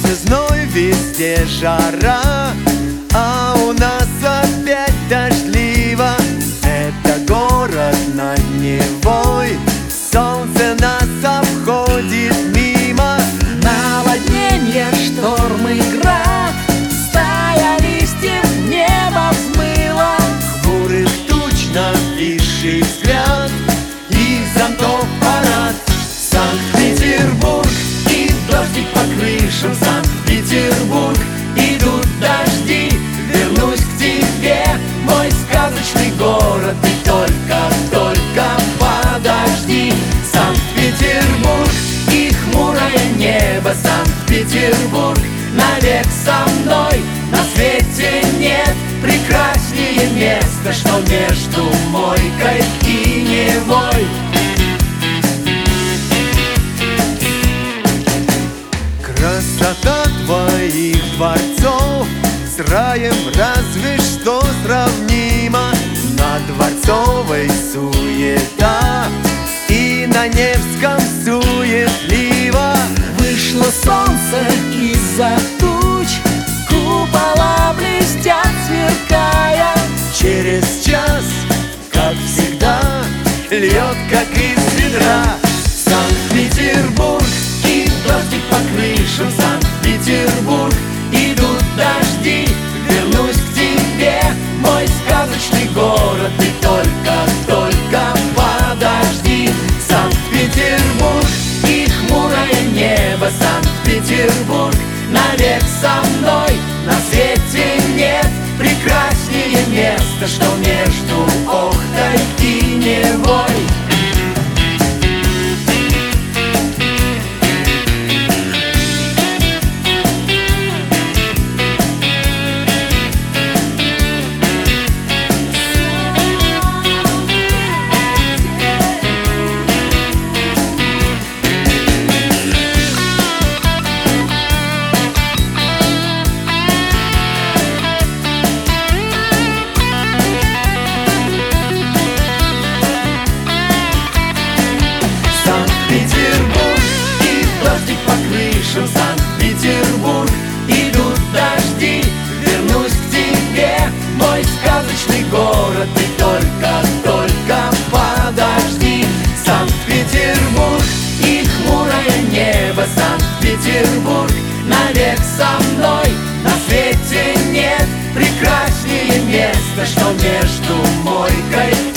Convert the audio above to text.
зной, везде жара, а у нас опять дождливо. Это город над Невой, солнце нас обходит мимо. Наводнение, шторм и град, стая листьев небо взмыла. Хмурых туч нависший взгляд и зонтов парад. Санкт-Петербург, и дождик по крышам. Санкт-Петербург, идут дожди. Вернусь к тебе, мой сказочный город, ты только подожди. Санкт-Петербург и хмурое небо. Санкт-Петербург, навек со мной. На свете нет прекраснее места, что между Мойкой и Невой. Красота твоих дворцов с раем разве что сравнима. На Дворцовой суета и на Невском суетливо. Вышло солнце из-за туч, купола блестят, сверкая. Через час, как всегда, льет, как из ведра. Санкт-Петербург, и дождик по крышам. Санкт-Петербург, идут дожди. Вернусь к тебе, мой сказочный город, ты только подожди. Санкт-Петербург и хмурое небо. Санкт-Петербург, навек со мной. На свете нет прекраснее места, что между Охтой и Невой. Санкт-Петербург, и дождик по крышам. Санкт-Петербург, идут дожди. Вернусь к тебе, мой сказочный город, ты только подожди. Санкт-Петербург и хмурое небо. Санкт-Петербург, навек со мной. На свете нет прекраснее места, что между Мойкой